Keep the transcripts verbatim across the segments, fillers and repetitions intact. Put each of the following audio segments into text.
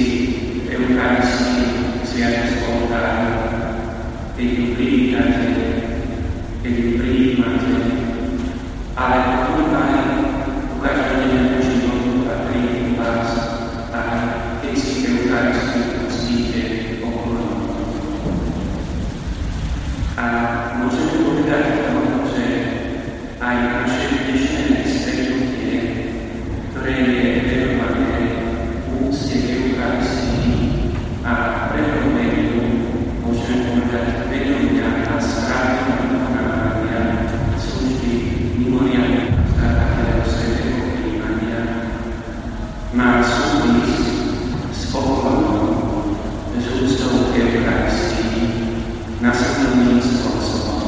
Eucharistii sviatosti oltára, keď ju privítate, keď ju prijímate, ale potom aj u každodenného životu patrí u vás, aj keď si Eucharistiu ctíte okolo. A môžeme povedať to, že aj naše dnešné stretnutie, ktoré je venované úcte Eucharistii a prehlbeniu, môžeme povedať vedomia a správne vykonávania služby mimoriadneho zakladateľa svätého prijímania, má súvisť s pokorom, s úctou Eucharistii, nasledovným spôsobom.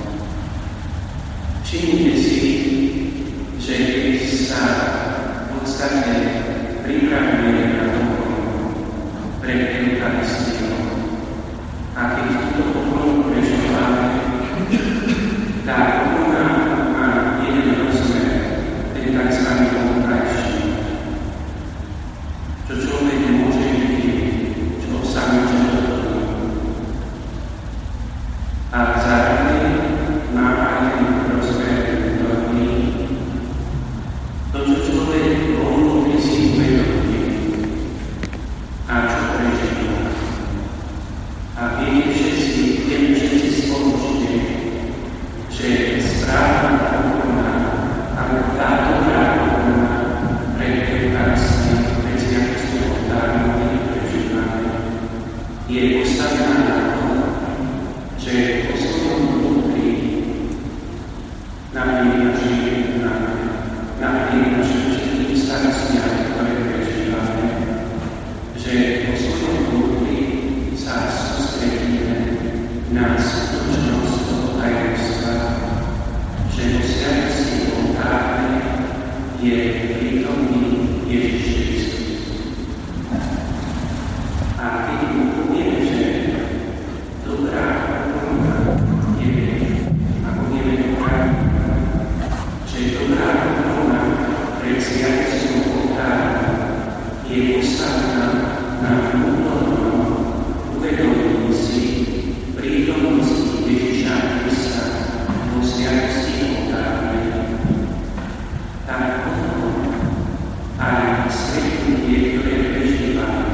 Všimnite si, že keď sa v podstate pripravujeme na pokoj pred Eucharistiou a keď túto pokoru prežívame, tá pokora má jeden rozmer, ten tzv. Vonkajší, čo človek môže vidieť, čo sa môže dotknúť. A zároveň má aj ten rozmer vnútorný, to, čo človek vnútri si uvedomí a čo prežíva. A viete všetci, vieme všetci spoločne, že správna pokora, alebo táto pokora pred Eucharistiou, pred sviatosťou oltára, ktorý prežívame, je postavená na tom, že po svojom vnútri napriek našim napriek našim všetkým starostiam, ktoré prežívame, že po svojom vnútri sa sústredíme na skutočnosť toho tajomstva, že vo sviatosti oltára je prítomný Ježiš Kristus. A keď mu povieme, že dobrá pokora je, a povieme dobrá, že dobrá pokora pred sviatosťou oltára je postavená na vnútornom uvedomení si prítomnosti Ježiša Krista vo sviatosti oltára. Tak potom aj stretnutie, ktoré prežívame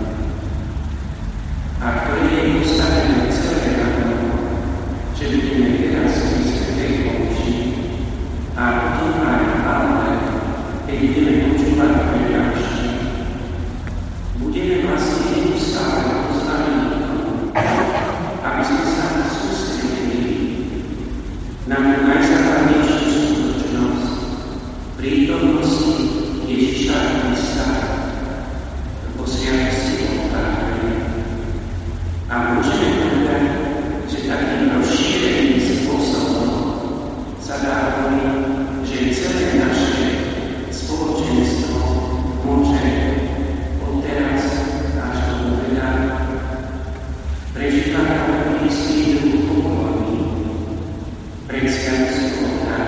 a ktoré je postavené celé na tom, že budeme teraz pri svätej omši a potom aj ale, keď budeme počúvať prednášky, budeme vlastne neustále postavení k tomu, aby sme sa sústredili na najzákladnejšiu skutočnosť prítomnosti Ježiša Krista vo sviatosti oltára. A môžeme povedať, že takým rozšíreným spôsobom sa dá hovoriť, že celé naše spoločenstvo môže od teraz až do obeda prežívať istý druh pokory pred sviatosťou oltára.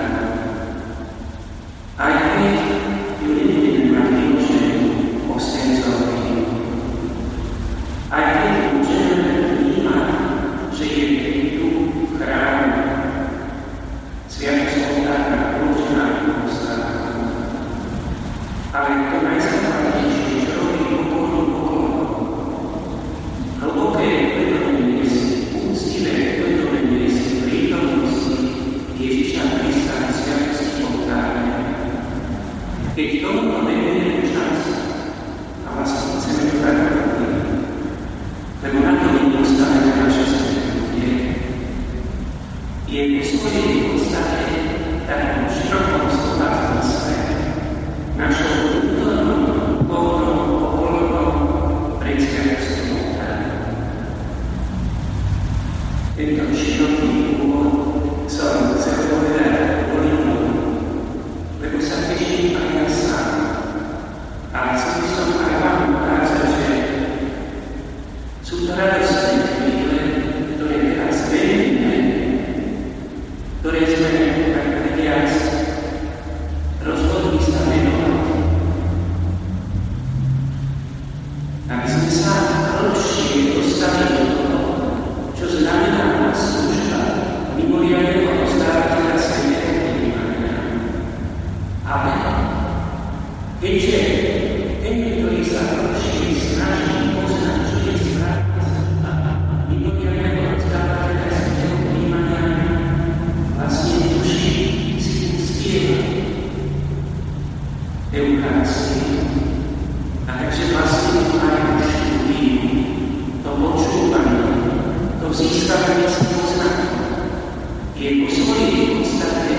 dostali do toho, čo znamená služba mimoriadneho rozdávateľa svetého príjmania. Ale keďže ten, ktorý sa horšie snaží poznať, čo je správne služba mimoriadneho rozdávateľa svetého príjmania, vlastne duši si uctieva Eucharistiu. A takže vlastne aj štúdiu, to počúvanie, to získavanie si poznatkov je po svojej podstate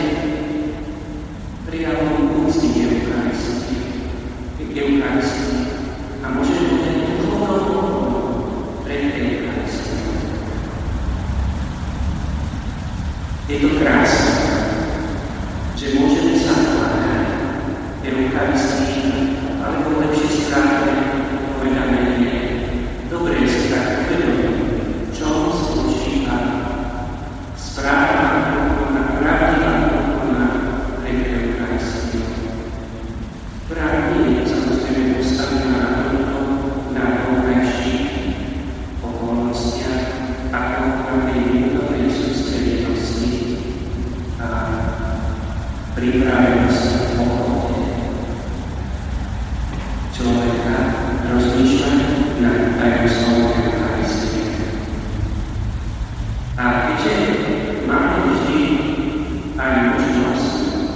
prijavom úcty k Eucharistii, k Eucharistii a môžeme povedať duchovnou pred Eucharistiou. Je to krásne, že môžeme sa kláňať Eucharistii, alebo lepšie správne povedané je dobre správne vedomie, v čom spočíva správna pokorná, pravdivá pokorná pred Eucharistiu. Právne je samozrejme postavená na tomto najvoľnejších okolnostiach ako na tej vnútornej sústredenosti a pripravenosti pokory človeka rozmýšľať nad tajomstvom Eucharistie. A keďže máme vždy aj možnosť,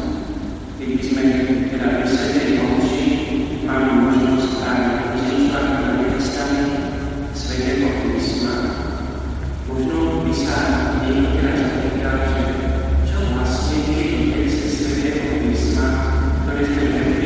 keď sme teda pri svetej omši, máme možnosť aj rozmýšľať nad textami svätého písma. Možno by sa niekto teraz zapýtal, že čo vlastne je texty svätého písma, ktoré sme nevedeli.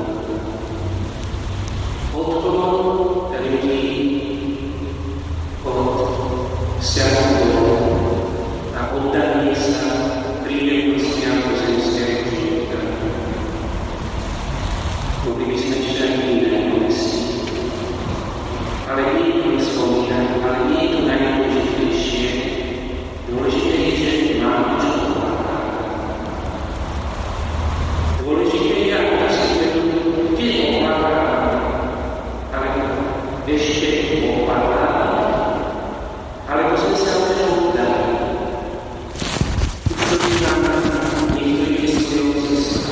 Odklon ľudí ale nie je to nespomínať, ale nie je to najdôležitejšie. Dôležité je, že máme čo pomáhať. Dôležité je, ako tá si uvedomí, kde pomáhať, ale ešte pomáhať. Alebo sme sa už oddali. To je nám niekto ide svojou cestou.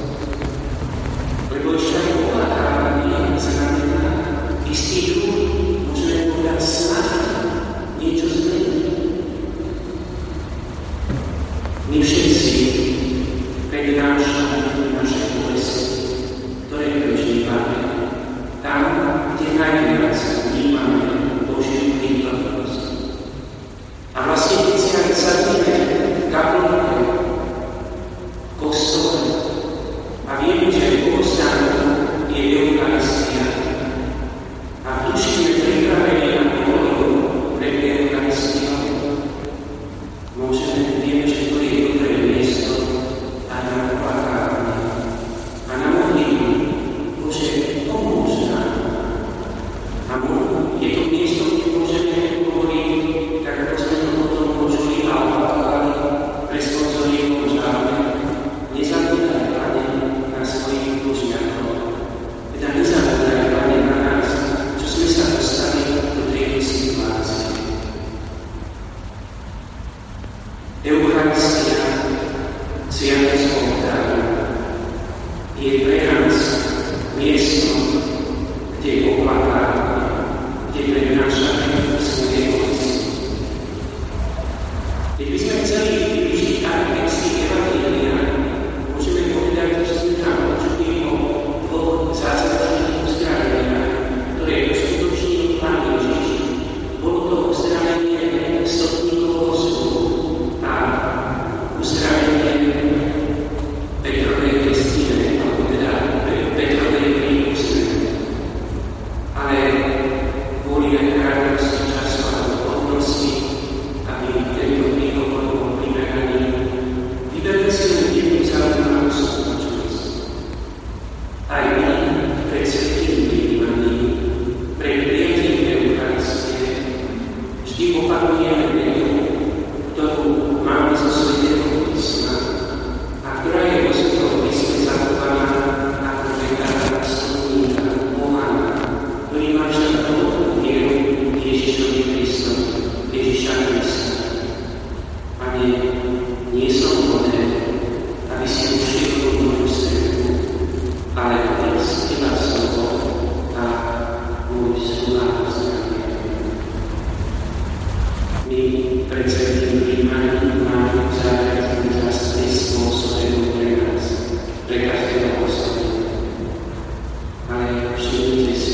Lebo ešte aj pomáhanie znamená istý druh, môžeme povedať snaha niečo zmeniť. My všetci prednášame naše bolesti, ktoré prežívame tam, kde najviac vnímame Božiu prítomnosť. A vlastne keď si aj sadíme v kaplnke, v kostole a vieme, že bohostánku je Eucharistia a v duši sme pripravení na pohľadu pred Eucharistiou, môžeme, vieme, že to je dobré miesto a na plakárne a na modlitbu, Bože, pomôž nám. A je to miesto, kde môžeme hovoriť, tak ako sme to potom počuli a opakovali, responsorievou žáme, nezabúdaj, Pane, na svojich dlžniakov. Teda nezabúdaj, Pane, na nás, čo sme sa dostali do tejto situácie. Eucharistia, sviatosť oltára, je pre nás miesto, kde oplakáme, kde prednášame svoje bolesti. Keď by sme chceli využiť aj texty Evanjelia, môžeme povedať, že sme tam počuli o dvoch zázračných uzdraveniach, ktoré uskutočnil Pán Ježiš. Bolo to uzdravenie stotníkovho súdu a uzdravenie Petrovej krstine, alebo teda Petrovej prípustne. Ale kvôli krátkosti času a hodnosti, aby tento príhovor bol primeraný, vyberme si len jednu zaujímavú skutočnosť. Aj my pred svätým príjmaním, pred prijatím Eucharistie, vždy opakujeme vetu, ktorú máme zo svätého písma a ktorá je vo Svätom písme zachovaná ako veta stotníka Mohána, ktorý má však plnú vieru Ježišovi Kristovi, Ježiša Krista. Pane, nie som hoden, aby si ušiel do moju srdcu, ale aby z Teba slovo a môj súlad zdravie. My pred svätým príjmaním máme zájazd na svedectvo svojho pre nás, pre každého osobne. Ale všimnite si,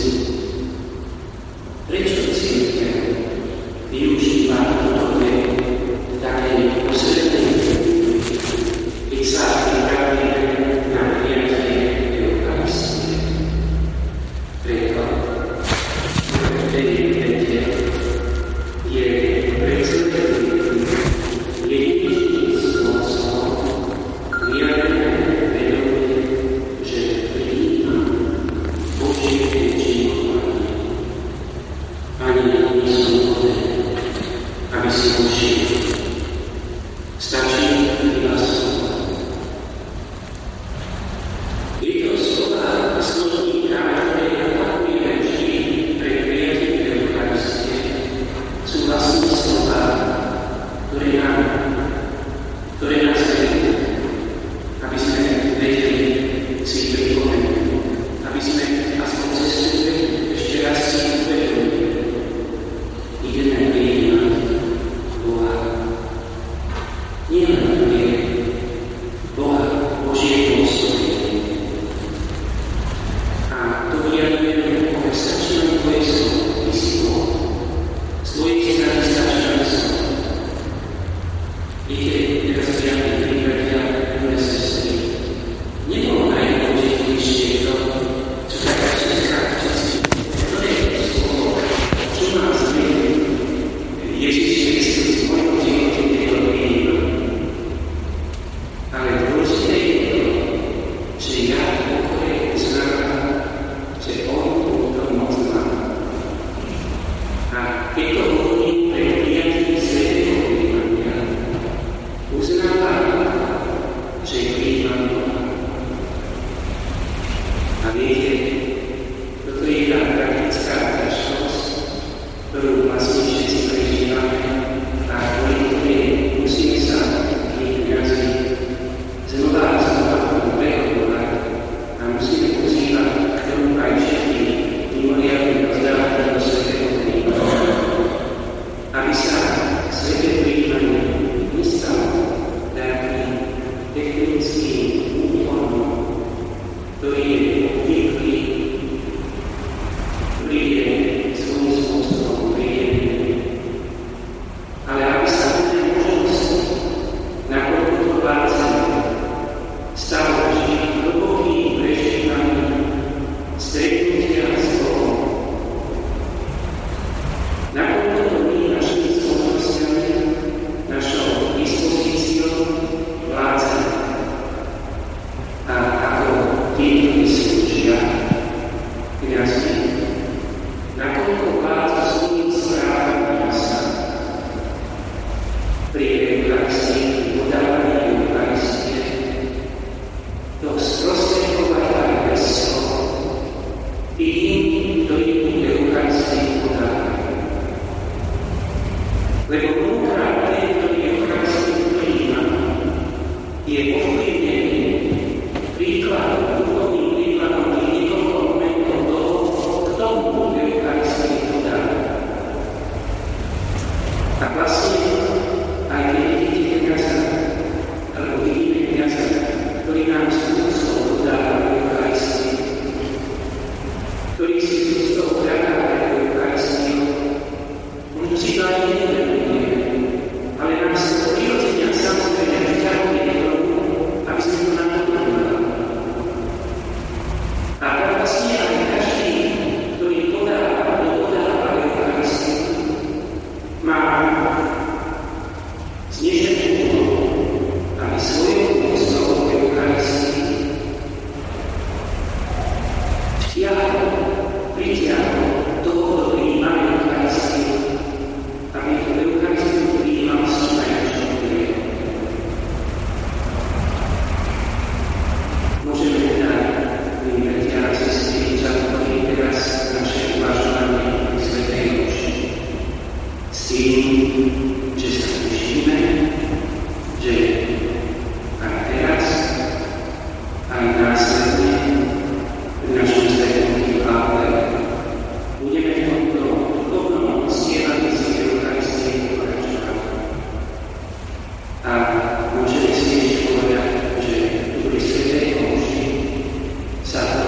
prečo cirkev využíva toto v takej poslednej chvíli, keď sa pripravíme na prijatie Eucharistie? Preto, v tej vete je predsedný jedinečným spôsobom vyjadrené vedomie, že prijímam Božie činovanie. Ani nie som hoden, aby si ušiel. Stačí iba slova. Tieto slova slotníka, ktoré opakujeme vždy pred prijatím Eucharistie, sú vlastne slova, ktoré nám, ktoré nás vedú, aby sme vedeli si pripomenúť, aby sme aspoň cestu ešte raz si uvedomili, keď to hovorí pre prijatí svätého príjmania, uznáva, že je príjmaný. A viete, toto je tá praktická ťažkosť, ktorú vlastne všetci prežívame a kvôli ktorej musíme sa tým jazyk znova a znova prehodovať a musíme pozývať k tomu aj všetky mimoriadne rozdávateľov svätého príjmania, aby sa sväté príjmanie nestalo takým technickým úkonom, ktorý je obvyklý, ktorý je svojím spôsobom príjemný, ale aby sa v tej možnosti, nakoľko to vládzame, stalo vždy hlbokým prežívaním stretnutia s Bohom. Nakoľko to my našimi schopnosťami, našou dispozíciou vládzame. A ako tí, ktorí slúžia kňazi, nakoľko vládzu svojím správaním sa pri Eucharistii, pri podávaní Eucharistie, to sprostredkovať aj bez slov tým, ktorí tú Eucharistiu podávajú. Lebo mnohokrát ten, ktorý Eucharistiu prijíma, je ovplyvnený príkladom, duchovným príkladom tých niekoľko momentov toho, kto mu Eucharistiu podáva. A vlastne aj keď vidíte kňaza, alebo vidíme kňaza, ktorý nám z úctou podáva Eucharistiu, ktorý si z úctou hľadáva Eucharistiu, možno si to aj nevedomuje, ale nám sa to prirodzene samozrejme vťahuje k tomu, aby sme to napodobňovali. A vlastne aj každý, ktorý podáva, kto podáva Eucharistiu, má zneženú úlohu, aby svojou úctou Eucharistii vtiahol, pritiahol toho, kto prijíma Eucharistiu, aby tú Eucharistiu prijímal s čo najväčšou vierou. Môžeme teda, milí bratia a sestry, zatvoriť teraz naše uvažovanie pri svätej omši s tým, že sa učíme, že aj teraz, aj následne pri našom stretnutí v Ávle budeme v tomto duchovnom uctievaní si Eucharistie pokračovať. A môžeme si ešte povedať, že pri svätej omši sa